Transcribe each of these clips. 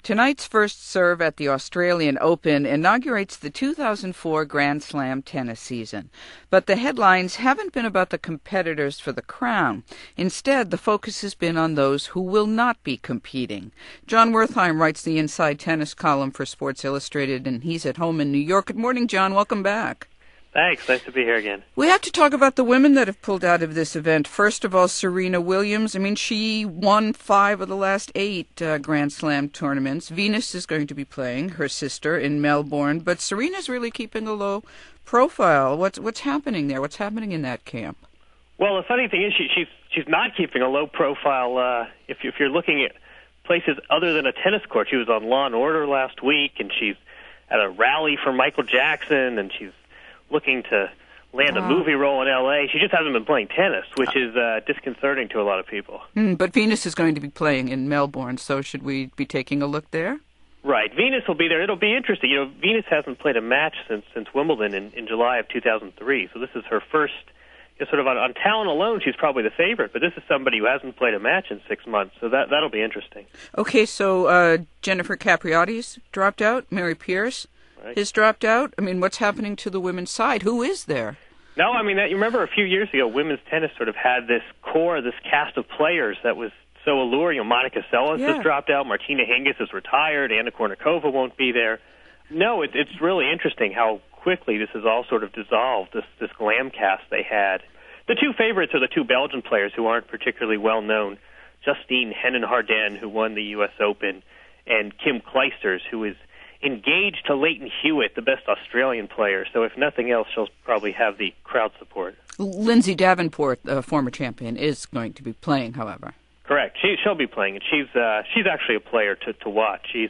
Tonight's first serve at the Australian Open inaugurates the 2004 Grand Slam tennis season. But the headlines haven't been about the competitors for the crown. Instead, the focus has been on those who will not be competing. John Wertheim writes the Inside Tennis column for Sports Illustrated, and he's at home in New York. Good morning, John. Welcome back. Thanks. Nice to be here again. We have to talk about the women that have pulled out of this event. First of all, Serena Williams. I mean, she won 5 of the last 8 Grand Slam tournaments. Venus is going to be playing, her sister, in Melbourne. But Serena's really keeping a low profile. What's happening there? What's happening in that camp? Well, the funny thing is she's not keeping a low profile. If you're looking at places other than a tennis court, she was on Law and Order last week, and she's at a rally for Michael Jackson, and she's looking to land a movie role in L.A. She just hasn't been playing tennis, which is disconcerting to a lot of people. But Venus is going to be playing in Melbourne, so should we be taking a look there? Right. Venus will be there. It'll be interesting. You know, Venus hasn't played a match since Wimbledon in July of 2003, so this is her first. Sort of on talent alone, she's probably the favorite, but this is somebody who hasn't played a match in 6 months, so that'll be interesting. Okay, so Jennifer Capriati's dropped out, Mary Pierce has dropped out. I mean, what's happening to the women's side? Who is there? No, I mean, you remember a few years ago, women's tennis sort of had this core, this cast of players that was so alluring. You know, Monica Seles has dropped out, Martina Hingis is retired, Anna Kournikova won't be there. No, it's really interesting how quickly this has all sort of dissolved, this glam cast they had. The two favorites are the two Belgian players who aren't particularly well known, Justine Henin-Hardenne, who won the U.S. Open, and Kim Clijsters, who is engaged to Leighton Hewitt, the best Australian player. So if nothing else, she'll probably have the crowd support. Lindsay Davenport, the former champion, is going to be playing, however. Correct. She'll be playing, and she's actually a player to watch. She's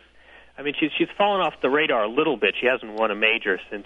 fallen off the radar a little bit. She hasn't won a major since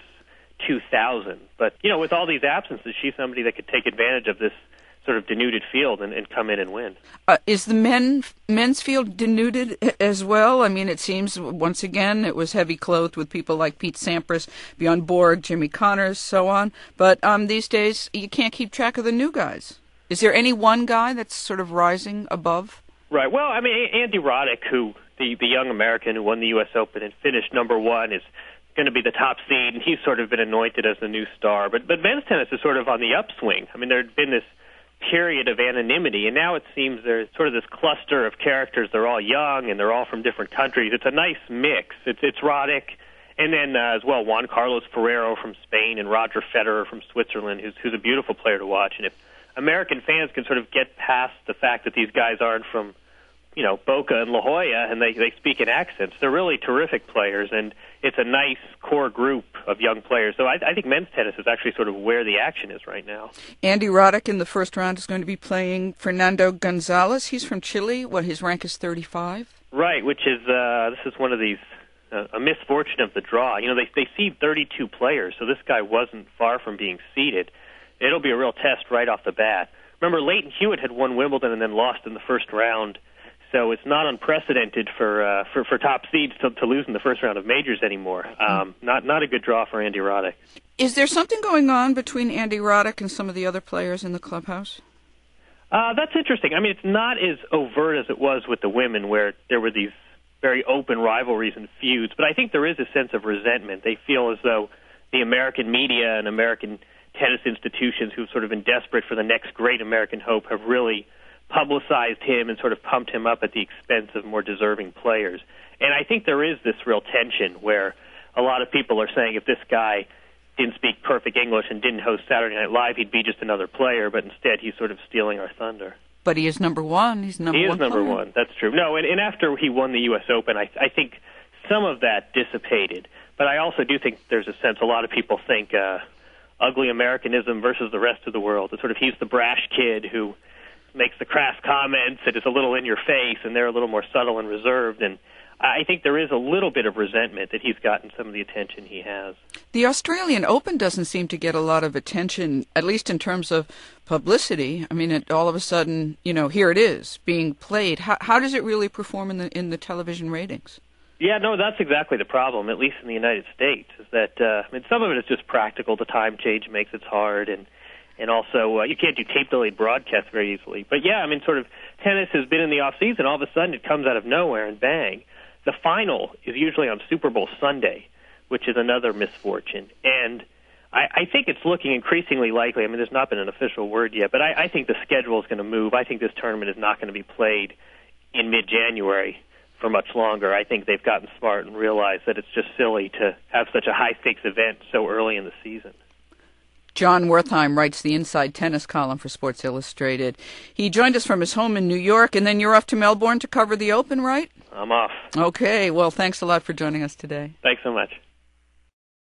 2000. But, you know, with all these absences, she's somebody that could take advantage of this sort of denuded field and come in and win. Is the men's field denuded as well? I mean, it seems, once again, it was heavy-clothed with people like Pete Sampras, Bjorn Borg, Jimmy Connors, so on. But these days, you can't keep track of the new guys. Is there any one guy that's sort of rising above? Right. Well, I mean, Andy Roddick, who the young American who won the U.S. Open and finished number 1, is going to be the top seed, and he's sort of been anointed as the new star. But men's tennis is sort of on the upswing. I mean, there had been this period of anonymity, and now it seems there's sort of this cluster of characters. They're all young, and they're all from different countries. It's a nice mix. It's Roddick, and then as well Juan Carlos Ferrero from Spain and Roger Federer from Switzerland, who's a beautiful player to watch. And if American fans can sort of get past the fact that these guys aren't from, you know, Boca and La Jolla, and they speak in accents, they're really terrific players, and it's a nice core group of young players. So I think men's tennis is actually sort of where the action is right now. Andy Roddick in the first round is going to be playing Fernando Gonzalez. He's from Chile. His rank is 35? Right, which is, this is one of these, a misfortune of the draw. You know, they seed 32 players, so this guy wasn't far from being seeded. It'll be a real test right off the bat. Remember, Leighton Hewitt had won Wimbledon and then lost in the first round. So it's not unprecedented for top seeds to lose in the first round of majors anymore. Not a good draw for Andy Roddick. Is there something going on between Andy Roddick and some of the other players in the clubhouse? That's interesting. I mean, it's not as overt as it was with the women, where there were these very open rivalries and feuds. But I think there is a sense of resentment. They feel as though the American media and American tennis institutions, who've sort of been desperate for the next great American hope, have really publicized him and sort of pumped him up at the expense of more deserving players. And I think there is this real tension where a lot of people are saying if this guy didn't speak perfect English and didn't host Saturday Night Live, he'd be just another player, but instead he's sort of stealing our thunder. But he is number 1. He's number 1 He is number player. 1. That's true. No, and after he won the U.S. Open, I think some of that dissipated. But I also do think there's a sense a lot of people think ugly Americanism versus the rest of the world. It's sort of he's the brash kid who makes the crass comments and is a little in your face, and they're a little more subtle and reserved. And I think there is a little bit of resentment that he's gotten some of the attention he has. The Australian Open doesn't seem to get a lot of attention, at least in terms of publicity. I mean, all of a sudden, you know, here it is being played. How does it really perform in the television ratings? Yeah, no, that's exactly the problem, at least in the United States, is that I mean, some of it is just practical. The time change makes it hard, and also you can't do tape-delayed broadcasts very easily. But yeah, I mean, sort of tennis has been in the off-season. All of a sudden it comes out of nowhere and bang. the final is usually on Super Bowl Sunday, which is another misfortune. And I think it's looking increasingly likely. I mean, there's not been an official word yet, but I think the schedule is going to move. I think this tournament is not going to be played in mid-January for much longer. I think they've gotten smart and realized that it's just silly to have such a high-stakes event so early in the season. John Wertheim writes the Inside Tennis column for Sports Illustrated. He joined us from his home in New York, and then you're off to Melbourne to cover the Open, right? I'm off. Okay, well, thanks a lot for joining us today. Thanks so much.